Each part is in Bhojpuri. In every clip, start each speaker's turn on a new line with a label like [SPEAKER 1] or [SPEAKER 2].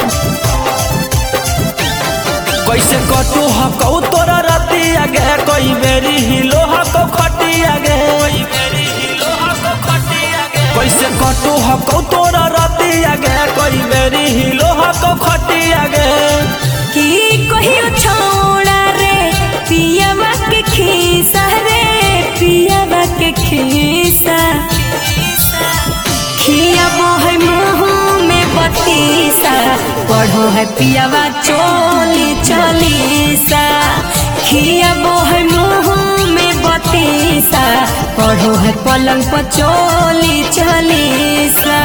[SPEAKER 1] कैसे कटू हकौ तोरा राती आगे कोई बेरी हिलो हको खटी आगे कैसे कटू हकौ तोरा राती आगे कोई बेरी हिलो हको खटी आगे
[SPEAKER 2] की कहियो छोड़ा रे पियावा के खीसा रे पियावा के खीसा खिया है मुँह में बतीसा पढ़ो है पियावा चोली चलीसा खिया है मुँह में बतीसा पढ़ो है पलंग पर चोली चलीसा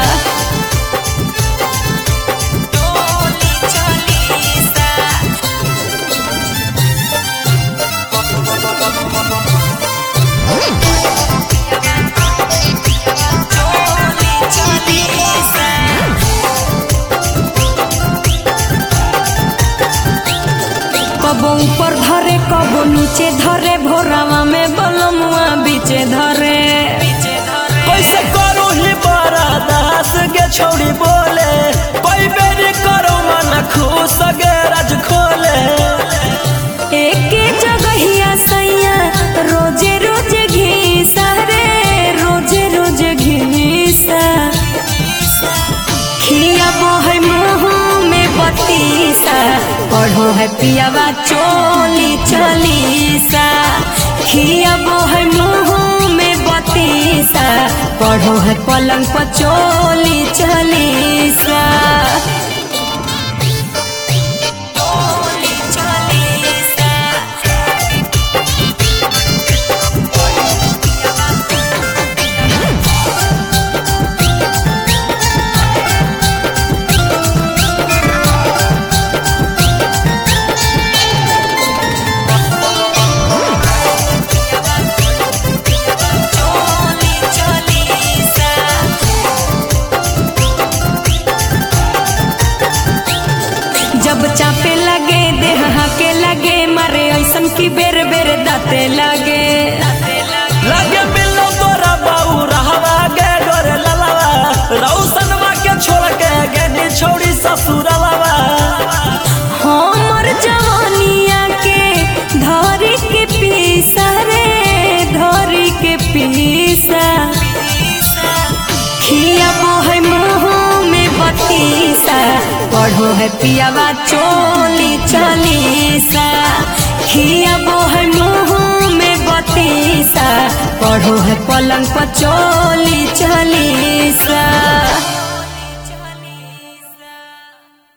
[SPEAKER 2] कबो ऊपर धरे कबो नीचे धरे भोरावा में बलमुआ बीचे धरे
[SPEAKER 1] कैसे करू ही बड़ा दास गे छोड़ी बोले कोई बेरी करो मन खुश गे राज खोले
[SPEAKER 2] एक जगहिया सैया रोजे रोजे घीसा रे रोजे रोजे घीसा खिया है मुँह में बतीसा पढ़ो है पियावा चोली चलीसा खिया है मुँह में बतीसा पढ़ो है पलंग पर चोली चलीसा जब चापे लगे देह के लगे मारे ऐसन की बेर बेर दाते लगे
[SPEAKER 1] लगे मिलो तोरा बाऊ रहवा गे गोरे ललवा रौसनवा के छोड़ के गेनी छोड़ी ससुरलवा
[SPEAKER 2] हमर जवानिया के धरी के पीसा रे धरी के पीसा खिया है मुँह में बतीसा पढ़ो है पियावा चोली चलीसा खिया है मुँह में बतीसा पढ़ो है पलंग पर चोली चलीसा।